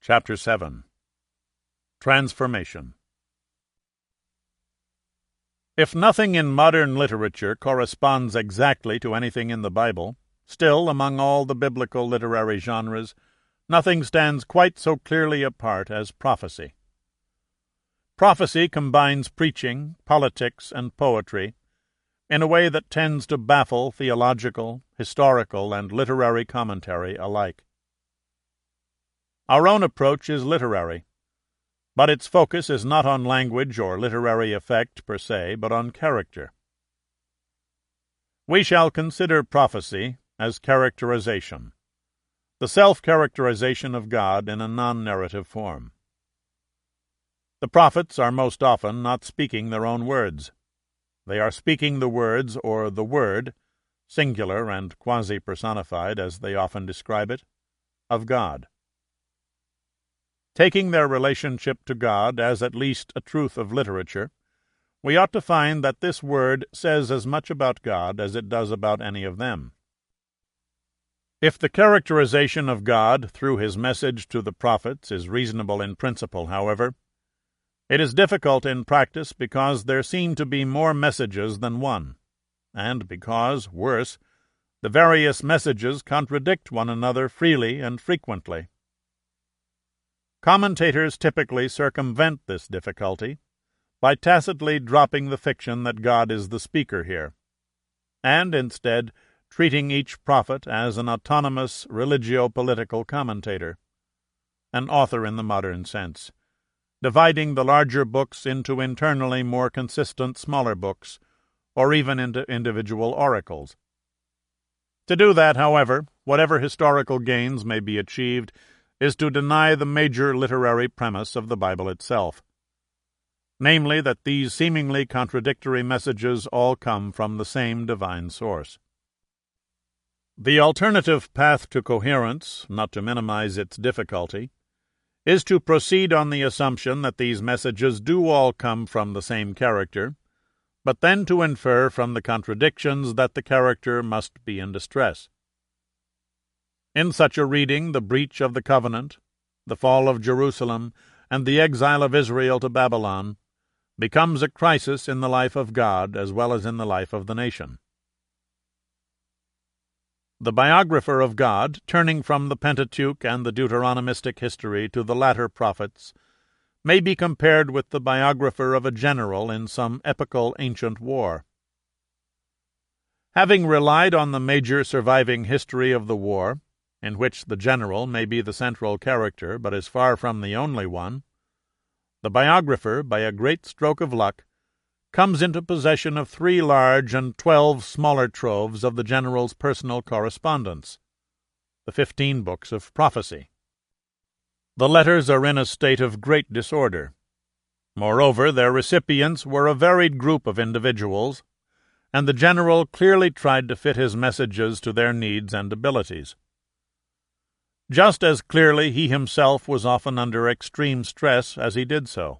Chapter 7. Transformation. If nothing in modern literature corresponds exactly to anything in the Bible, still, among all the biblical literary genres, nothing stands quite so clearly apart as prophecy. Prophecy combines preaching, politics, and poetry in a way that tends to baffle theological, historical, and literary commentary alike. Our own approach is literary, but its focus is not on language or literary effect per se, but on character. We shall consider prophecy as characterization, the self-characterization of God in a non-narrative form. The prophets are most often not speaking their own words. They are speaking the words or the Word, singular and quasi-personified as they often describe it, of God. Taking their relationship to God as at least a truth of literature, we ought to find that this word says as much about God as it does about any of them. If the characterization of God through his message to the prophets is reasonable in principle, however, it is difficult in practice because there seem to be more messages than one, and because, worse, the various messages contradict one another freely and frequently. Commentators typically circumvent this difficulty by tacitly dropping the fiction that God is the speaker here, and instead treating each prophet as an autonomous religio-political commentator, an author in the modern sense, dividing the larger books into internally more consistent smaller books, or even into individual oracles. To do that, however, whatever historical gains may be achieved, is to deny the major literary premise of the Bible itself, namely that these seemingly contradictory messages all come from the same divine source. The alternative path to coherence, not to minimize its difficulty, is to proceed on the assumption that these messages do all come from the same character, but then to infer from the contradictions that the character must be in distress. In such a reading, the breach of the covenant, the fall of Jerusalem, and the exile of Israel to Babylon becomes a crisis in the life of God as well as in the life of the nation. The biographer of God, turning from the Pentateuch and the Deuteronomistic history to the latter prophets, may be compared with the biographer of a general in some epical ancient war. Having relied on the major surviving history of the war, in which the general may be the central character but is far from the only one, the biographer, by a great stroke of luck, comes into possession of 3 large and 12 smaller troves of the general's personal correspondence, the 15 books of prophecy. The letters are in a state of great disorder. Moreover, their recipients were a varied group of individuals, and the general clearly tried to fit his messages to their needs and abilities. Just as clearly he himself was often under extreme stress as he did so.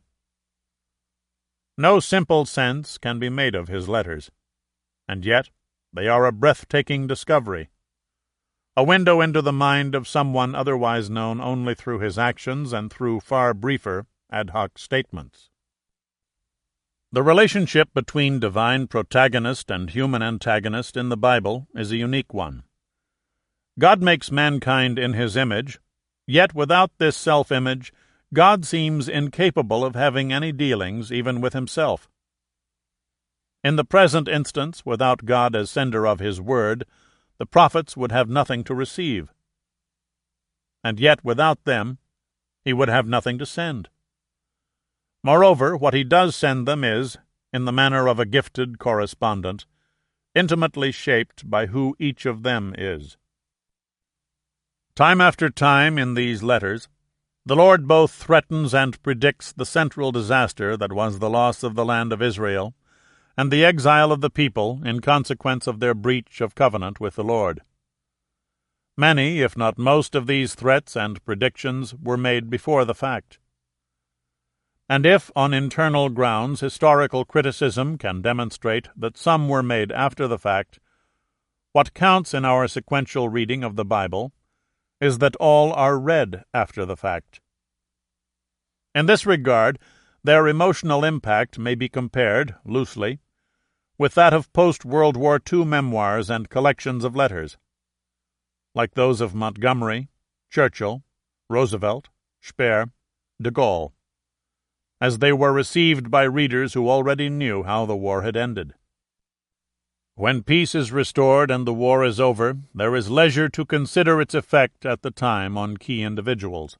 No simple sense can be made of his letters, and yet they are a breathtaking discovery, a window into the mind of someone otherwise known only through his actions and through far briefer, ad hoc statements. The relationship between divine protagonist and human antagonist in the Bible is a unique one. God makes mankind in his image, yet without this self-image, God seems incapable of having any dealings even with himself. In the present instance, without God as sender of his word, the prophets would have nothing to receive. And yet without them, he would have nothing to send. Moreover, what he does send them is, in the manner of a gifted correspondent, intimately shaped by who each of them is. Time after time in these letters, the Lord both threatens and predicts the central disaster that was the loss of the land of Israel, and the exile of the people in consequence of their breach of covenant with the Lord. Many, if not most, of these threats and predictions were made before the fact. And if, on internal grounds, historical criticism can demonstrate that some were made after the fact, what counts in our sequential reading of the Bible is that all are read after the fact. In this regard, their emotional impact may be compared, loosely, with that of post-World War II memoirs and collections of letters, like those of Montgomery, Churchill, Roosevelt, Speer, de Gaulle, as they were received by readers who already knew how the war had ended. When peace is restored and the war is over, there is leisure to consider its effect at the time on key individuals.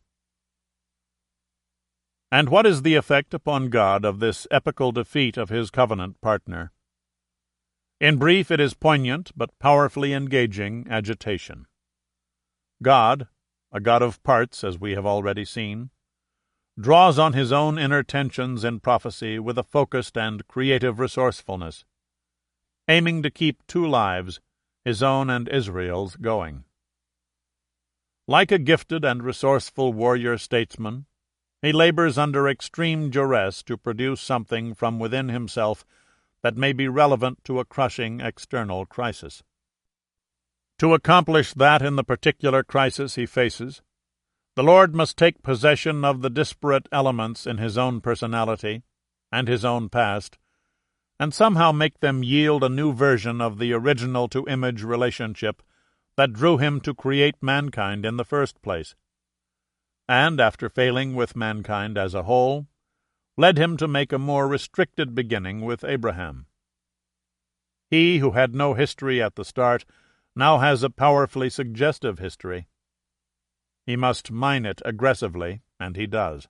And what is the effect upon God of this epical defeat of his covenant partner? In brief, it is poignant but powerfully engaging agitation. God, a God of parts, as we have already seen, draws on his own inner tensions in prophecy with a focused and creative resourcefulness, aiming to keep two lives, his own and Israel's, going. Like a gifted and resourceful warrior-statesman, he labors under extreme duress to produce something from within himself that may be relevant to a crushing external crisis. To accomplish that in the particular crisis he faces, the Lord must take possession of the disparate elements in his own personality and his own past, and somehow make them yield a new version of the original-to-image relationship that drew him to create mankind in the first place, and, after failing with mankind as a whole, led him to make a more restricted beginning with Abraham. He who had no history at the start now has a powerfully suggestive history. He must mine it aggressively, and he does.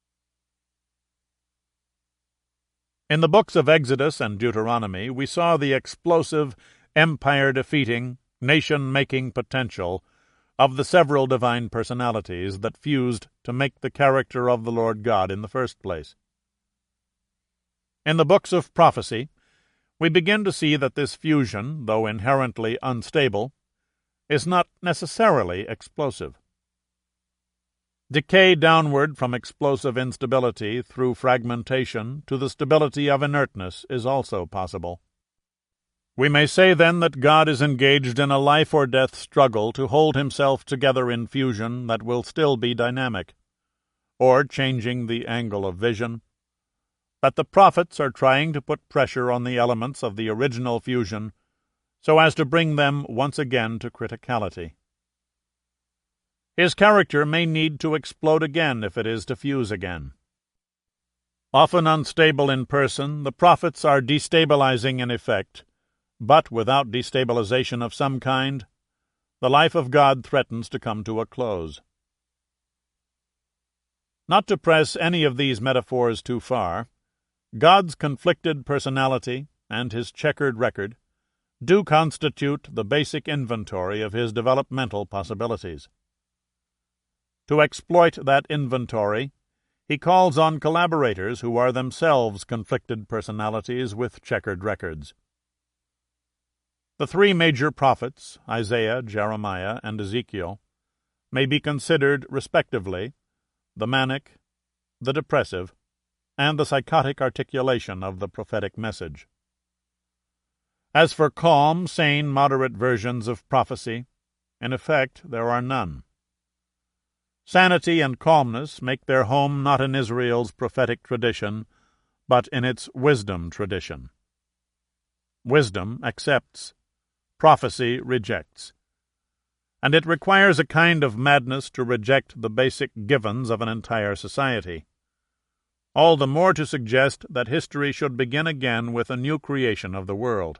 In the books of Exodus and Deuteronomy, we saw the explosive, empire-defeating, nation-making potential of the several divine personalities that fused to make the character of the Lord God in the first place. In the books of prophecy, we begin to see that this fusion, though inherently unstable, is not necessarily explosive. Decay downward from explosive instability through fragmentation to the stability of inertness is also possible. We may say, then, that God is engaged in a life-or-death struggle to hold himself together in fusion that will still be dynamic, or, changing the angle of vision, that the prophets are trying to put pressure on the elements of the original fusion so as to bring them once again to criticality. His character may need to explode again if it is to fuse again. Often unstable in person, the prophets are destabilizing in effect, but without destabilization of some kind, the life of God threatens to come to a close. Not to press any of these metaphors too far, God's conflicted personality and his checkered record do constitute the basic inventory of his developmental possibilities. To exploit that inventory, he calls on collaborators who are themselves conflicted personalities with checkered records. The three major prophets, Isaiah, Jeremiah, and Ezekiel, may be considered, respectively, the manic, the depressive, and the psychotic articulation of the prophetic message. As for calm, sane, moderate versions of prophecy, in effect there are none. Sanity and calmness make their home not in Israel's prophetic tradition, but in its wisdom tradition. Wisdom accepts, prophecy rejects, and it requires a kind of madness to reject the basic givens of an entire society, all the more to suggest that history should begin again with a new creation of the world.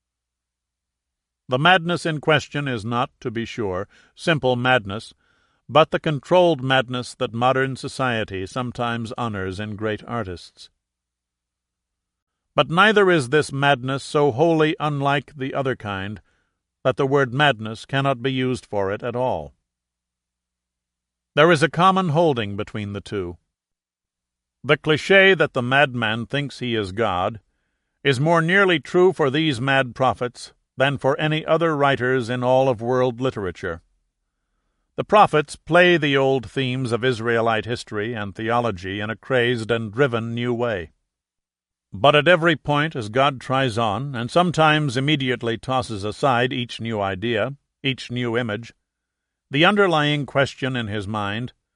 The madness in question is not, to be sure, simple madness, but the controlled madness that modern society sometimes honors in great artists. But neither is this madness so wholly unlike the other kind that the word madness cannot be used for it at all. There is a common holding between the two. The cliché that the madman thinks he is God is more nearly true for these mad prophets than for any other writers in all of world literature. The prophets play the old themes of Israelite history and theology in a crazed and driven new way. But at every point, as God tries on, and sometimes immediately tosses aside each new idea, each new image, the underlying question in his mind,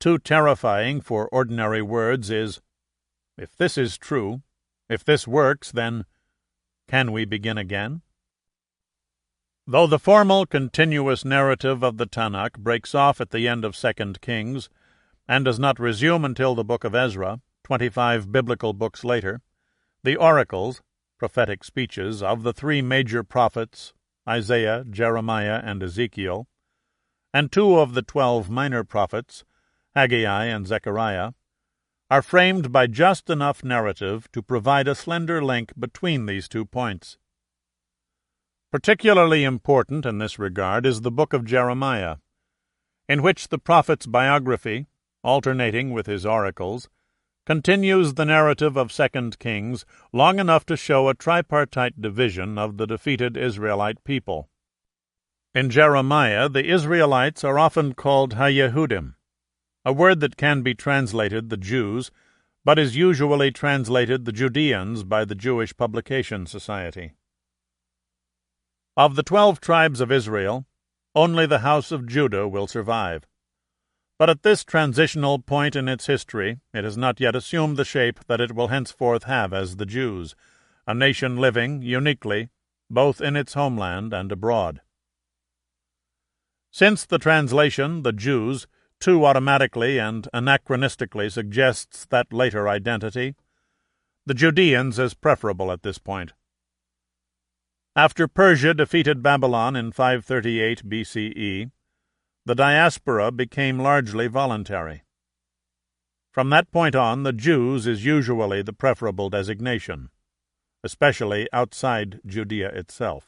too terrifying for ordinary words is, if this is true, if this works, then can we begin again? Though the formal, continuous narrative of the Tanakh breaks off at the end of 2 Kings, and does not resume until the book of Ezra, 25 biblical books later, the oracles, prophetic speeches, of the three major prophets, Isaiah, Jeremiah, and Ezekiel, and 2 of the 12 minor prophets, Haggai and Zechariah, are framed by just enough narrative to provide a slender link between these 2 points. Particularly important in this regard is the book of Jeremiah, in which the prophet's biography, alternating with his oracles, continues the narrative of 2 Kings long enough to show a tripartite division of the defeated Israelite people. In Jeremiah, the Israelites are often called HaYehudim, a word that can be translated the Jews, but is usually translated the Judeans by the Jewish Publication Society. Of the 12 tribes of Israel, only the house of Judah will survive. But at this transitional point in its history, it has not yet assumed the shape that it will henceforth have as the Jews, a nation living, uniquely, both in its homeland and abroad. Since the translation, the Jews, too automatically and anachronistically suggests that later identity, the Judeans is preferable at this point. After Persia defeated Babylon in 538 BCE, the diaspora became largely voluntary. From that point on, the Jews is usually the preferable designation, especially outside Judea itself.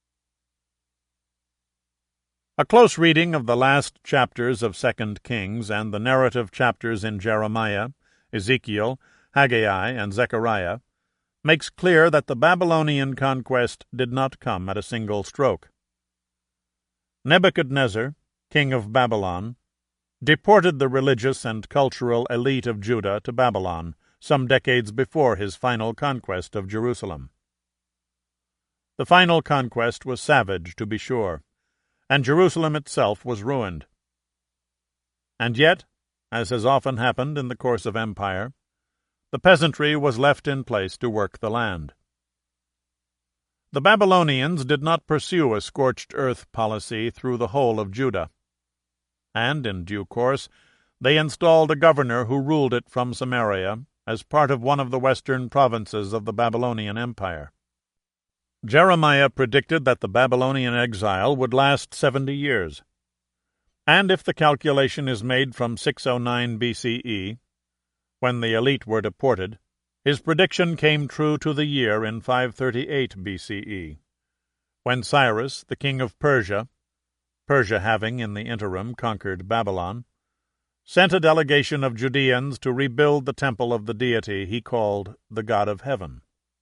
A close reading of the last chapters of 2 Kings and the narrative chapters in Jeremiah, Ezekiel, Haggai, and Zechariah makes clear that the Babylonian conquest did not come at a single stroke. Nebuchadnezzar, king of Babylon, deported the religious and cultural elite of Judah to Babylon some decades before his final conquest of Jerusalem. The final conquest was savage, to be sure, and Jerusalem itself was ruined. And yet, as has often happened in the course of empire, the peasantry was left in place to work the land. The Babylonians did not pursue a scorched earth policy through the whole of Judah, and in due course they installed a governor who ruled it from Samaria as part of one of the western provinces of the Babylonian Empire. Jeremiah predicted that the Babylonian exile would last 70 years, and if the calculation is made from 609 BCE, when the elite were deported, his prediction came true to the year in 538 BCE, when Cyrus, the king of Persia having in the interim conquered Babylon, sent a delegation of Judeans to rebuild the temple of the deity he called the God of Heaven.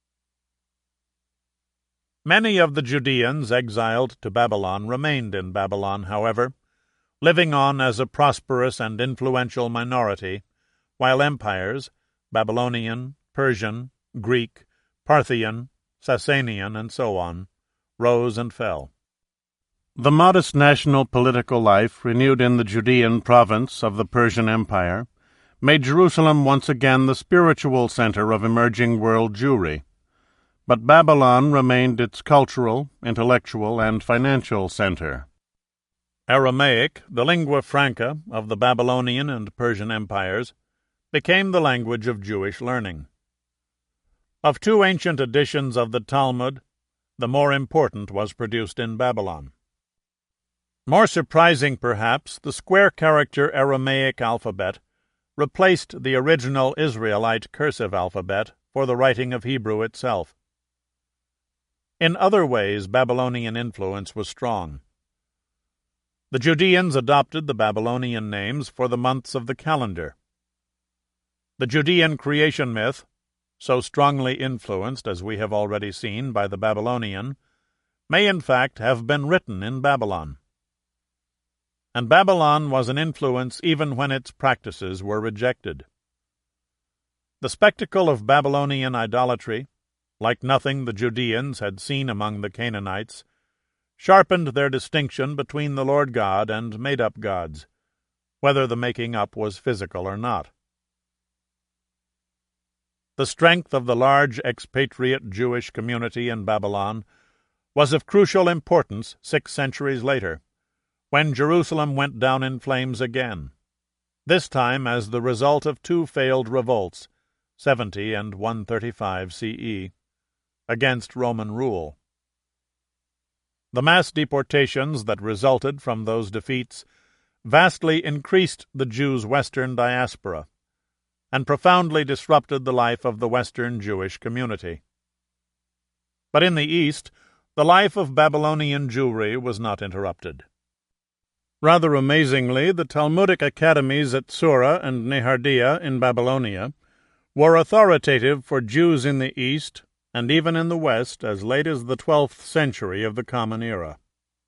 Many of the Judeans exiled to Babylon remained in Babylon, however, living on as a prosperous and influential minority, while empires, Babylonian, Persian, Greek, Parthian, Sasanian, and so on, rose and fell. The modest national political life renewed in the Judean province of the Persian Empire made Jerusalem once again the spiritual center of emerging world Jewry, but Babylon remained its cultural, intellectual, and financial center. Aramaic, the lingua franca of the Babylonian and Persian empires, became the language of Jewish learning. Of 2 ancient editions of the Talmud, the more important was produced in Babylon. More surprising, perhaps, the square-character Aramaic alphabet replaced the original Israelite cursive alphabet for the writing of Hebrew itself. In other ways, Babylonian influence was strong. The Judeans adopted the Babylonian names for the months of the calendar. The Judean creation myth, so strongly influenced, as we have already seen, by the Babylonian, may in fact have been written in Babylon. And Babylon was an influence even when its practices were rejected. The spectacle of Babylonian idolatry, like nothing the Judeans had seen among the Canaanites, sharpened their distinction between the Lord God and made-up gods, whether the making up was physical or not. The strength of the large expatriate Jewish community in Babylon was of crucial importance 6 centuries later, when Jerusalem went down in flames again, this time as the result of 2 failed revolts, 70 and 135 CE, against Roman rule. The mass deportations that resulted from those defeats vastly increased the Jews' Western diaspora and profoundly disrupted the life of the Western Jewish community. But in the East, the life of Babylonian Jewry was not interrupted. Rather amazingly, the Talmudic academies at Sura and Nehardia in Babylonia were authoritative for Jews in the East and even in the West as late as the 12th century of the Common Era.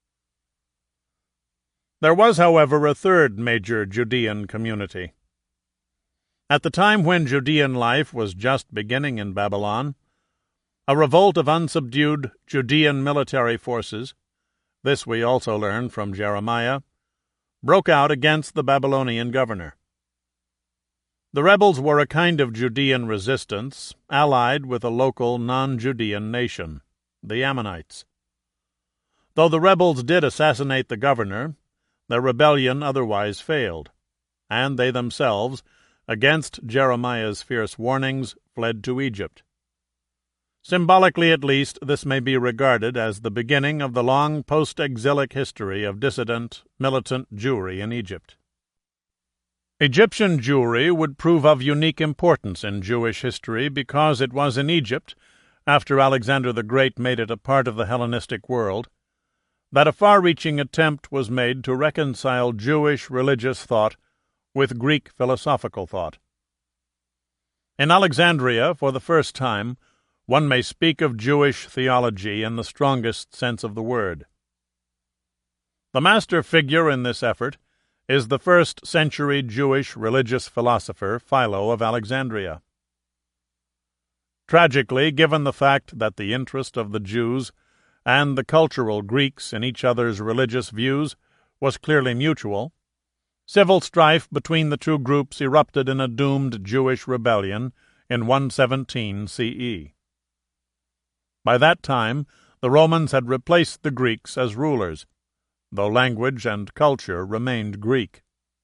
There was, however, a third major Judean community. At the time when Judean life was just beginning in Babylon, a revolt of unsubdued Judean military forces, this we also learn from Jeremiah, broke out against the Babylonian governor. The rebels were a kind of Judean resistance, allied with a local non-Judean nation, the Ammonites. Though the rebels did assassinate the governor, their rebellion otherwise failed, and they themselves, against Jeremiah's fierce warnings, fled to Egypt. Symbolically at least, this may be regarded as the beginning of the long post-exilic history of dissident, militant Jewry in Egypt. Egyptian Jewry would prove of unique importance in Jewish history because it was in Egypt, after Alexander the Great made it a part of the Hellenistic world, that a far-reaching attempt was made to reconcile Jewish religious thought with Greek philosophical thought. In Alexandria, for the first time, one may speak of Jewish theology in the strongest sense of the word. The master figure in this effort is the first-century Jewish religious philosopher Philo of Alexandria. Tragically, given the fact that the interest of the Jews and the cultural Greeks in each other's religious views was clearly mutual, civil strife between the two groups erupted in a doomed Jewish rebellion in 117 CE. By that time, the Romans had replaced the Greeks as rulers, though language and culture remained Greek.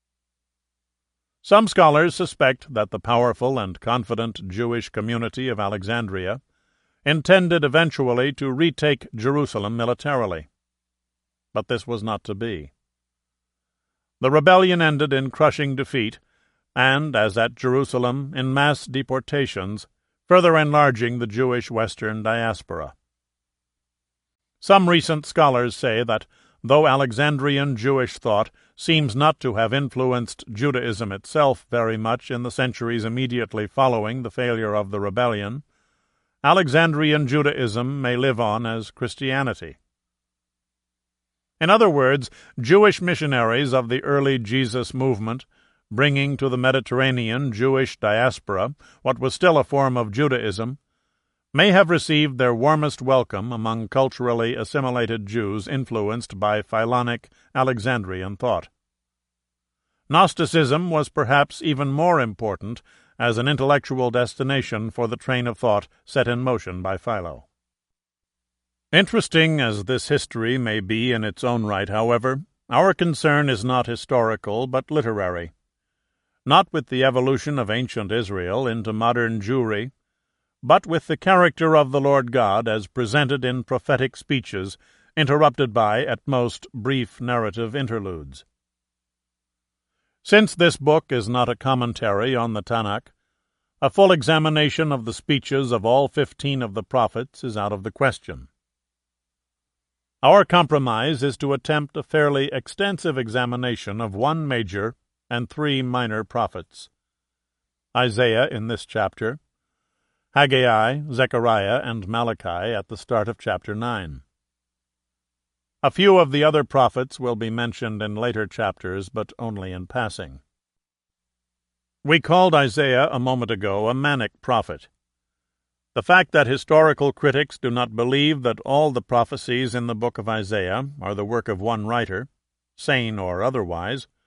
Some scholars suspect that the powerful and confident Jewish community of Alexandria intended eventually to retake Jerusalem militarily. But this was not to be. The rebellion ended in crushing defeat, and, as at Jerusalem, in mass deportations, further enlarging the Jewish Western diaspora. Some recent scholars say that, though Alexandrian Jewish thought seems not to have influenced Judaism itself very much in the centuries immediately following the failure of the rebellion, Alexandrian Judaism may live on as Christianity. In other words, Jewish missionaries of the early Jesus movement, bringing to the Mediterranean Jewish diaspora what was still a form of Judaism, may have received their warmest welcome among culturally assimilated Jews influenced by Philonic Alexandrian thought. Gnosticism was perhaps even more important as an intellectual destination for the train of thought set in motion by Philo. Interesting as this history may be in its own right, however, our concern is not historical but literary, not with the evolution of ancient Israel into modern Jewry, but with the character of the Lord God as presented in prophetic speeches, interrupted by, at most, brief narrative interludes. Since this book is not a commentary on the Tanakh, a full examination of the speeches of all 15 of the prophets is out of the question. Our compromise is to attempt a fairly extensive examination of one major and 3 minor prophets: Isaiah in this chapter, Haggai, Zechariah, and Malachi at the start of chapter 9. A few of the other prophets will be mentioned in later chapters, but only in passing. We called Isaiah a moment ago a manic prophet. The fact that historical critics do not believe that all the prophecies in the book of Isaiah are the work of one writer, sane or otherwise,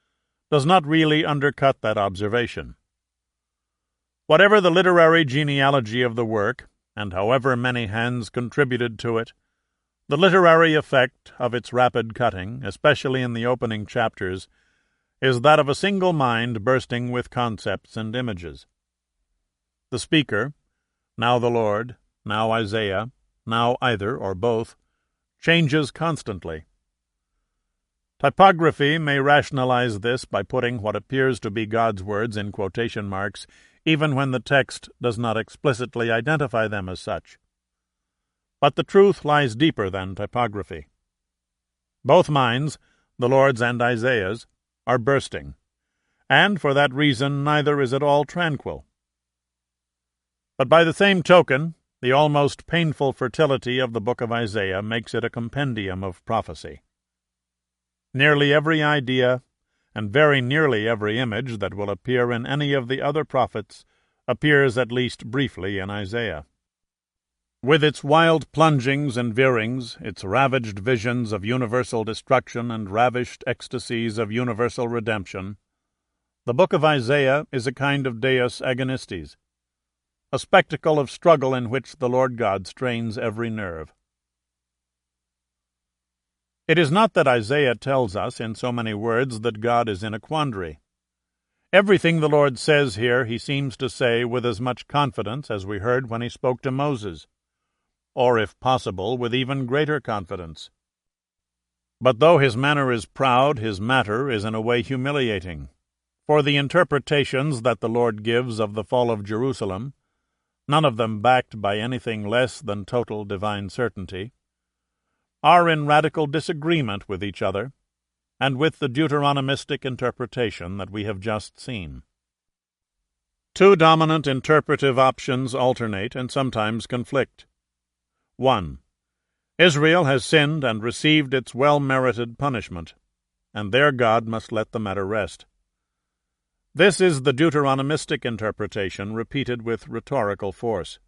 does not really undercut that observation. Whatever the literary genealogy of the work, and however many hands contributed to it, the literary effect of its rapid cutting, especially in the opening chapters, is that of a single mind bursting with concepts and images. The speaker, now the Lord, now Isaiah, now either or both, changes constantly. Typography may rationalize this by putting what appears to be God's words in quotation marks, even when the text does not explicitly identify them as such. But the truth lies deeper than typography. Both minds, the Lord's and Isaiah's, are bursting, and for that reason neither is at all tranquil. But by the same token, the almost painful fertility of the book of Isaiah makes it a compendium of prophecy. Nearly every idea, and very nearly every image that will appear in any of the other prophets, appears at least briefly in Isaiah. With its wild plungings and veerings, its ravaged visions of universal destruction and ravished ecstasies of universal redemption, the book of Isaiah is a kind of Deus agonistes, a spectacle of struggle in which the Lord God strains every nerve. It is not that Isaiah tells us in so many words that God is in a quandary. Everything the Lord says here he seems to say with as much confidence as we heard when he spoke to Moses, or, if possible, with even greater confidence. But though his manner is proud, his matter is in a way humiliating, for the interpretations that the Lord gives of the fall of Jerusalem, none of them backed by anything less than total divine certainty, are in radical disagreement with each other, and with the Deuteronomistic interpretation that we have just seen. Two dominant interpretive options alternate and sometimes conflict. 1. Israel has sinned and received its well-merited punishment, and their God must let the matter rest. This is the Deuteronomistic interpretation repeated with rhetorical force.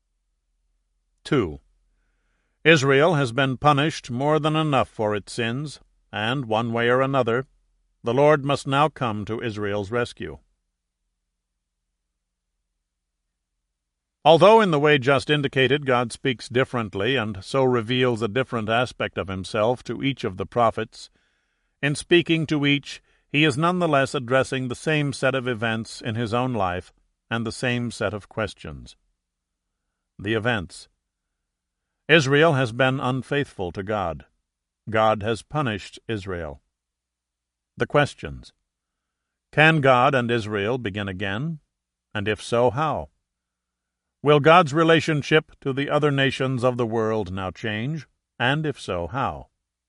2. Israel has been punished more than enough for its sins, and, one way or another, the Lord must now come to Israel's rescue. Although in the way just indicated God speaks differently and so reveals a different aspect of himself to each of the prophets, in speaking to each he is nonetheless addressing the same set of events in his own life and the same set of questions. The events. Israel has been unfaithful to God. God has punished Israel. The questions. Can God and Israel begin again? And if so, how? Will God's relationship to the other nations of the world now change? And if so, how?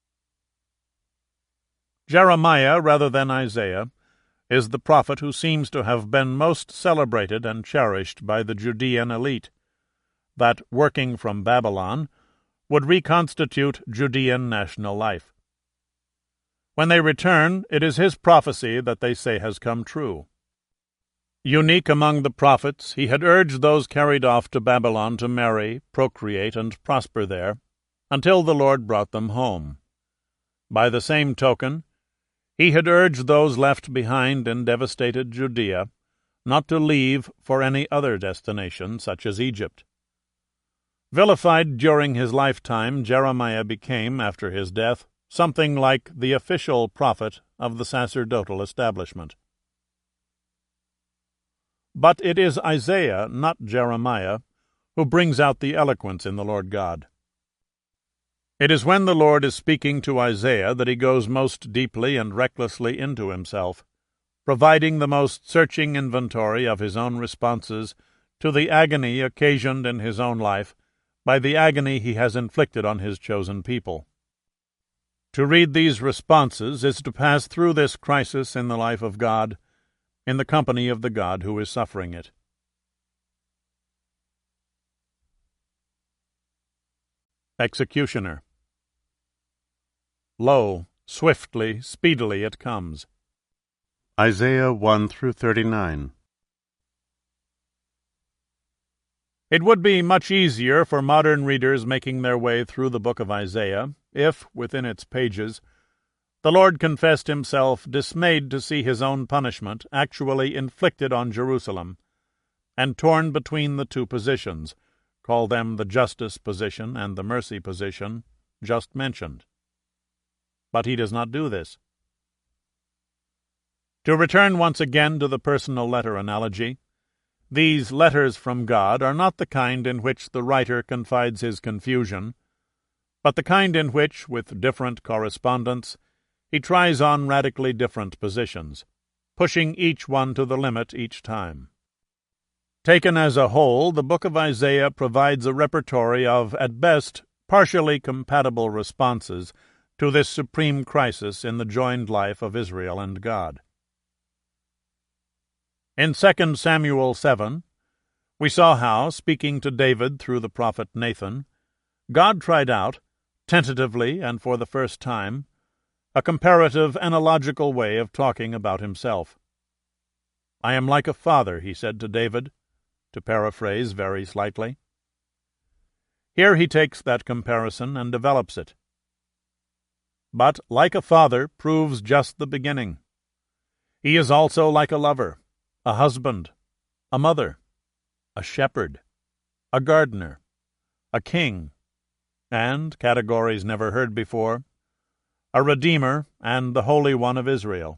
Jeremiah, rather than Isaiah, is the prophet who seems to have been most celebrated and cherished by the Judean elite, that, working from Babylon, would reconstitute Judean national life. When they return, it is his prophecy that they say has come true. Unique among the prophets, he had urged those carried off to Babylon to marry, procreate, and prosper there, until the Lord brought them home. By the same token, he had urged those left behind in devastated Judea not to leave for any other destination, such as Egypt. Vilified during his lifetime, Jeremiah became, after his death, something like the official prophet of the sacerdotal establishment. But it is Isaiah, not Jeremiah, who brings out the eloquence in the Lord God. It is when the Lord is speaking to Isaiah that he goes most deeply and recklessly into himself, providing the most searching inventory of his own responses to the agony occasioned in his own life by the agony he has inflicted on his chosen people. To read these responses is to pass through this crisis in the life of God, in the company of the God who is suffering it. Executioner. Lo, swiftly, speedily it comes. Isaiah 1-39. It would be much easier for modern readers making their way through the book of Isaiah if, within its pages, the Lord confessed himself dismayed to see his own punishment actually inflicted on Jerusalem, and torn between the two positions, call them the justice position and the mercy position, just mentioned. But he does not do this. To return once again to the personal letter analogy, these letters from God are not the kind in which the writer confides his confusion, but the kind in which, with different correspondents, he tries on radically different positions, pushing each one to the limit each time. Taken as a whole, the book of Isaiah provides a repertory of, at best, partially compatible responses to this supreme crisis in the joined life of Israel and God. In 2 Samuel 7, we saw how, speaking to David through the prophet Nathan, God tried out, tentatively and for the first time, a comparative analogical way of talking about himself. "I am like a father," he said to David, to paraphrase very slightly. Here he takes that comparison and develops it. But like a father proves just the beginning. He is also like a lover, a husband, a mother, a shepherd, a gardener, a king, and, categories never heard before, a Redeemer and the Holy One of Israel.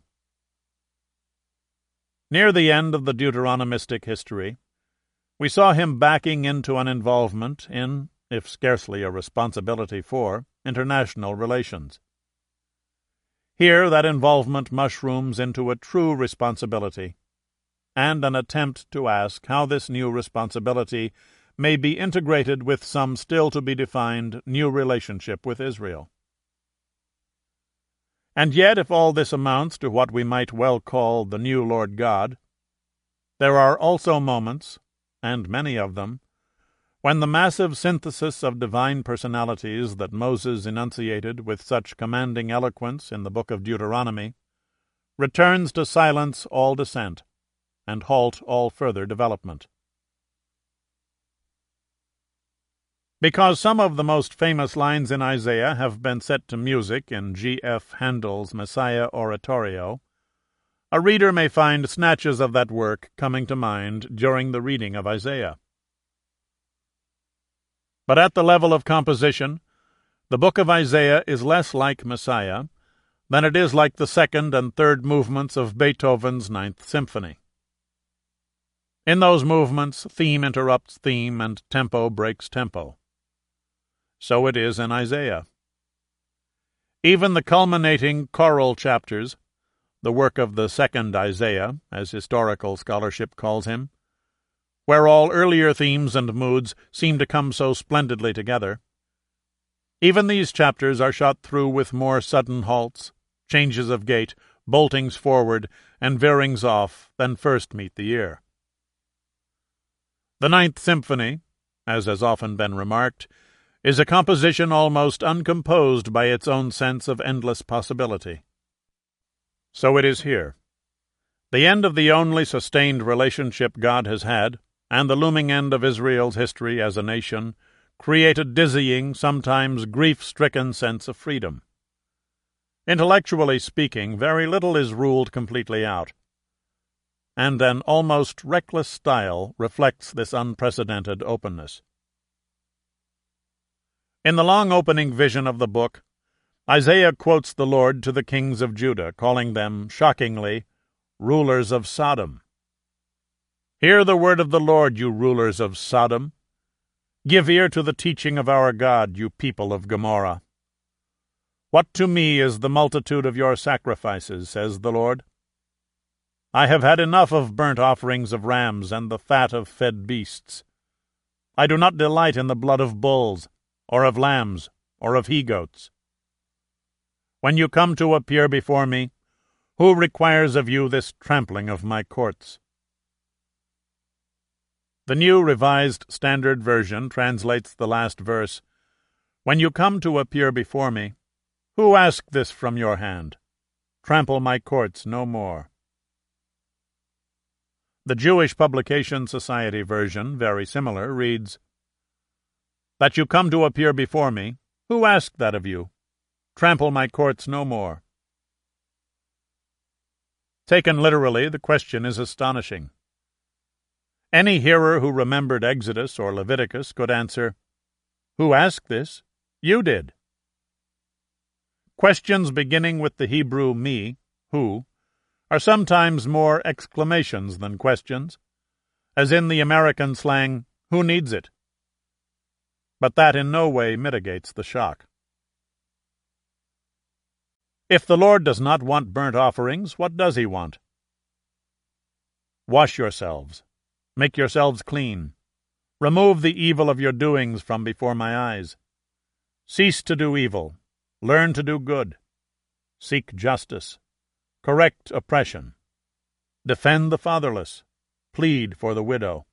Near the end of the Deuteronomistic history, we saw him backing into an involvement in, if scarcely a responsibility for, international relations. Here that involvement mushrooms into a true responsibility, and an attempt to ask how this new responsibility may be integrated with some still-to-be-defined new relationship with Israel. And yet, if all this amounts to what we might well call the new Lord God, there are also moments, and many of them, when the massive synthesis of divine personalities that Moses enunciated with such commanding eloquence in the book of Deuteronomy returns to silence all dissent and halt all further development. Because some of the most famous lines in Isaiah have been set to music in G.F. Handel's Messiah Oratorio, a reader may find snatches of that work coming to mind during the reading of Isaiah. But at the level of composition, the book of Isaiah is less like Messiah than it is like the second and third movements of Beethoven's Ninth Symphony. In those movements, theme interrupts theme and tempo breaks tempo. So it is in Isaiah. Even the culminating choral chapters, the work of the second Isaiah, as historical scholarship calls him, where all earlier themes and moods seem to come so splendidly together, even these chapters are shot through with more sudden halts, changes of gait, boltings forward, and veerings off than first meet the ear. The Ninth Symphony, as has often been remarked, is a composition almost uncomposed by its own sense of endless possibility. So it is here. The end of the only sustained relationship God has had, and the looming end of Israel's history as a nation, create a dizzying, sometimes grief-stricken sense of freedom. Intellectually speaking, very little is ruled completely out, and an almost reckless style reflects this unprecedented openness. In the long opening vision of the book, Isaiah quotes the Lord to the kings of Judah, calling them, shockingly, rulers of Sodom. "Hear the word of the Lord, you rulers of Sodom. Give ear to the teaching of our God, you people of Gomorrah. What to me is the multitude of your sacrifices, says the Lord? I have had enough of burnt offerings of rams and the fat of fed beasts. I do not delight in the blood of bulls, or of lambs, or of he-goats. When you come to appear before me, who requires of you this trampling of my courts?" The New Revised Standard Version translates the last verse, "When you come to appear before me, who asked this from your hand? Trample my courts no more." The Jewish Publication Society version, very similar, reads, "That you come to appear before me, who asked that of you? Trample my courts no more. Taken literally, the question is astonishing. Any hearer who remembered Exodus or Leviticus could answer, "Who asked this? You did." Questions beginning with the Hebrew me, who, are sometimes more exclamations than questions, as in the American slang, "Who needs it?" But that in no way mitigates the shock. If the Lord does not want burnt offerings, what does he want? Wash yourselves. Make yourselves clean. Remove the evil of your doings from before my eyes. Cease to do evil. Learn to do good. Seek justice. Correct oppression. Defend the fatherless. Plead for the widow.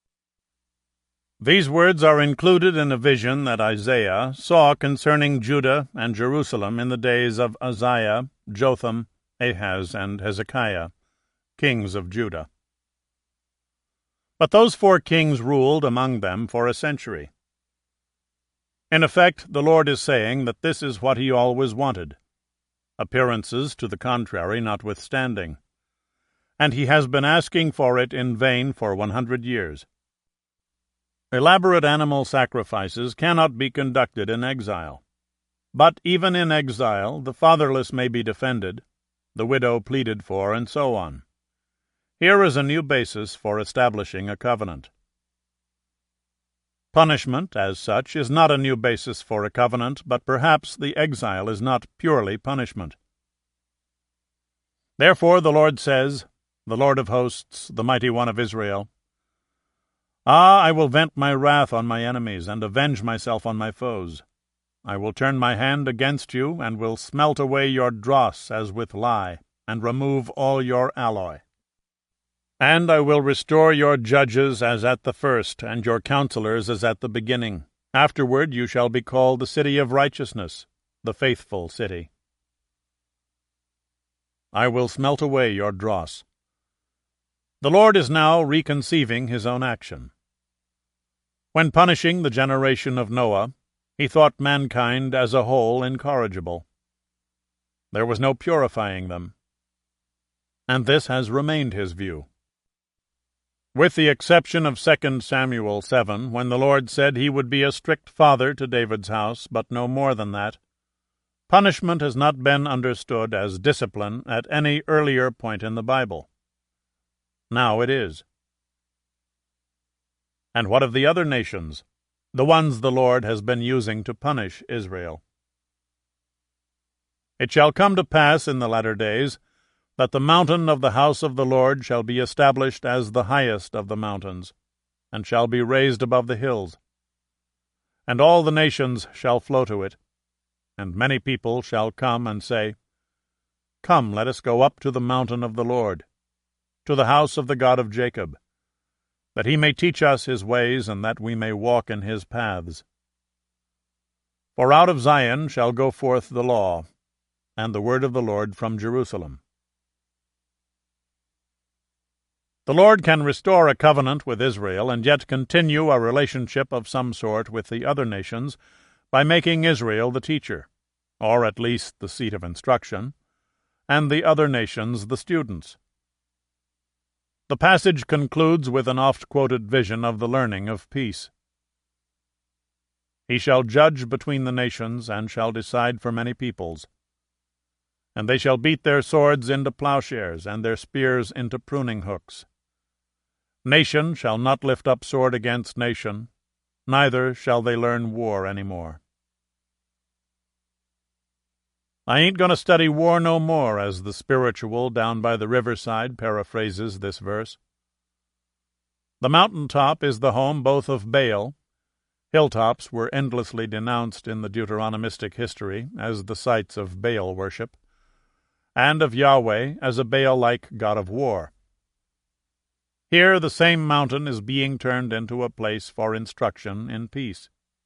These words are included in a vision that Isaiah saw concerning Judah and Jerusalem in the days of Uzziah, Jotham, Ahaz, and Hezekiah, kings of Judah. But those 4 kings ruled among them for a century. In effect, the Lord is saying that this is what he always wanted, appearances to the contrary notwithstanding, and he has been asking for it in vain for 100 years. Elaborate animal sacrifices cannot be conducted in exile. But even in exile, the fatherless may be defended, the widow pleaded for, and so on. Here is a new basis for establishing a covenant. Punishment, as such, is not a new basis for a covenant, but perhaps the exile is not purely punishment. Therefore the Lord says, the Lord of hosts, the mighty one of Israel, "Ah, I will vent my wrath on my enemies, and avenge myself on my foes. I will turn my hand against you, and will smelt away your dross as with lye, and remove all your alloy. And I will restore your judges as at the first, and your counselors as at the beginning. Afterward you shall be called the city of righteousness, the faithful city. I will smelt away your dross." The Lord is now reconceiving his own action. When punishing the generation of Noah, he thought mankind as a whole incorrigible. There was no purifying them. And this has remained his view. With the exception of 2 Samuel 7, when the Lord said he would be a strict father to David's house, but no more than that, punishment has not been understood as discipline at any earlier point in the Bible. Now it is. And what of the other nations, the ones the Lord has been using to punish Israel? It shall come to pass in the latter days that the mountain of the house of the Lord shall be established as the highest of the mountains, and shall be raised above the hills. And all the nations shall flow to it, and many people shall come and say, "Come, let us go up to the mountain of the Lord, to the house of the God of Jacob, that he may teach us his ways, and that we may walk in his paths. For out of Zion shall go forth the law, and the word of the Lord from Jerusalem." The Lord can restore a covenant with Israel and yet continue a relationship of some sort with the other nations by making Israel the teacher, or at least the seat of instruction, and the other nations the students. The passage concludes with an oft-quoted vision of the learning of peace. "He shall judge between the nations, and shall decide for many peoples. And they shall beat their swords into plowshares, and their spears into pruning hooks. Nation shall not lift up sword against nation, neither shall they learn war any more." I ain't going to study war no more, as the spiritual down by the riverside paraphrases this verse. The mountain-top is the home both of Baal — hilltops were endlessly denounced in the Deuteronomistic history as the sites of Baal worship — and of Yahweh as a Baal-like god of war. Here the same mountain is being turned into a place for instruction in peace.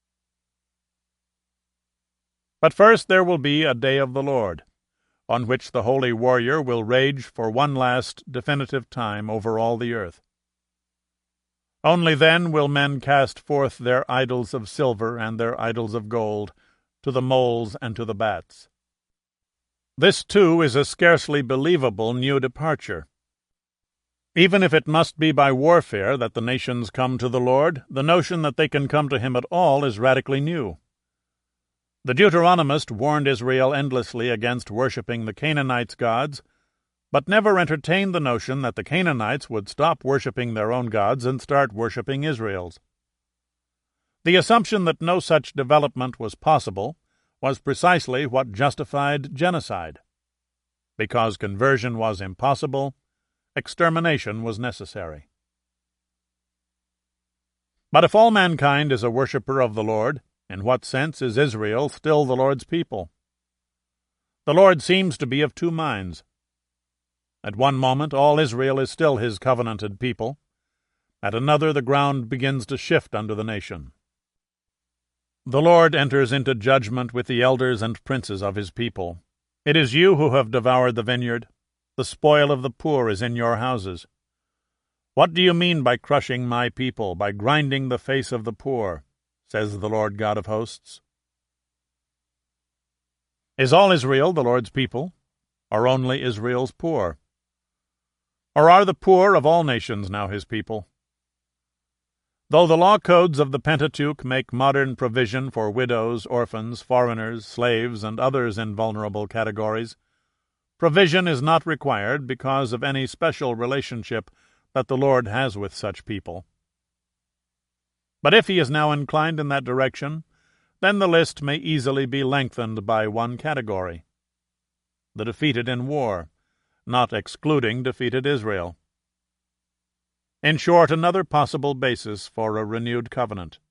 But first there will be a day of the Lord, on which the holy warrior will rage for one last definitive time over all the earth. Only then will men cast forth their idols of silver and their idols of gold to the moles and to the bats. This, too, is a scarcely believable new departure. Even if it must be by warfare that the nations come to the Lord, the notion that they can come to him at all is radically new. The Deuteronomist warned Israel endlessly against worshipping the Canaanites' gods, but never entertained the notion that the Canaanites would stop worshipping their own gods and start worshipping Israel's. The assumption that no such development was possible was precisely what justified genocide. Because conversion was impossible, extermination was necessary. But if all mankind is a worshipper of the Lord, in what sense is Israel still the Lord's people? The Lord seems to be of two minds. At one moment all Israel is still his covenanted people. At another the ground begins to shift under the nation. The Lord enters into judgment with the elders and princes of his people. It is you who have devoured the vineyard. The spoil of the poor is in your houses. What do you mean by crushing my people, by grinding the face of the poor? Says the Lord God of hosts. Is all Israel the Lord's people, or only Israel's poor? Or are the poor of all nations now his people? Though the law codes of the Pentateuch make modern provision for widows, orphans, foreigners, slaves, and others in vulnerable categories, provision is not required because of any special relationship that the Lord has with such people. But if he is now inclined in that direction, then the list may easily be lengthened by one category: the defeated in war, not excluding defeated Israel. In short, another possible basis for a renewed covenant.